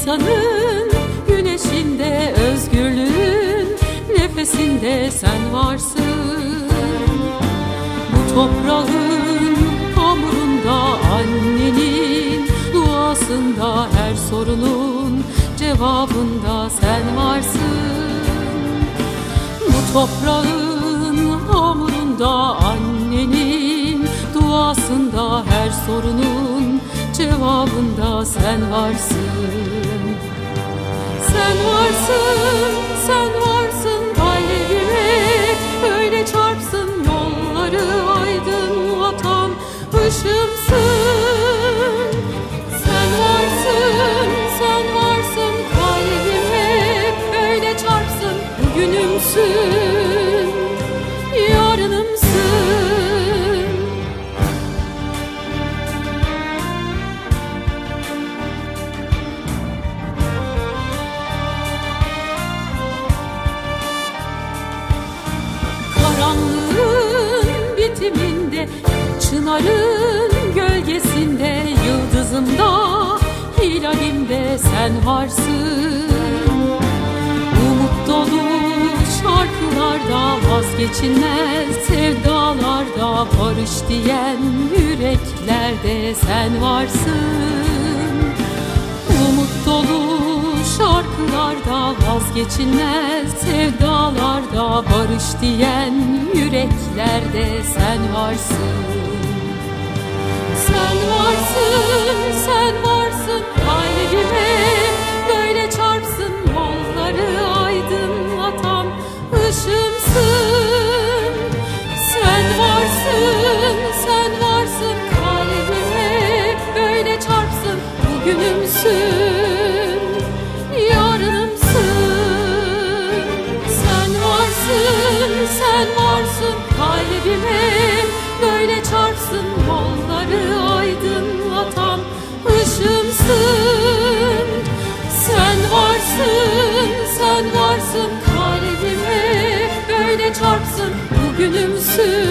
insanın güneşinde, özgürlüğün nefesinde sen varsın. Bu toprağın hamurunda, annenin duasında, her sorunun cevabında sen varsın. Bu toprağın hamurunda, annenin duasında, her sorunun cevabında sen varsın. Sen varsın, sen varsın kalbime, öyle çarpsın yolları, aydınlatan ışımsın. Sen varsın, sen varsın kalbime, öyle çarpsın bugünümsün, yarınımsın. Karanlığın bitiminde, çınarın gölgesinde, yıldızımda, hilalimde sen varsın. Umut dolu şarkılarda, vazgeçilmez sevdalarda, barış diyen yüreklerde sen varsın. Umut dolu şarkılarda, vazgeçilmez sevdalarda, barış diyen yüreklerde sen varsın. Sen varsın, sen varsın kalbime, böyle çarpsın yolları, aydınlatan ışımsın. Sen varsın, sen varsın kalbime, böyle çarpsın bugünümsün, yarınımsın. Sen varsın, sen varsın kalbime, böyle çarpsın yolları, aydınlatan ışımsın. Sen varsın, sen varsın kalbime, böyle çarpsın bugünümsün.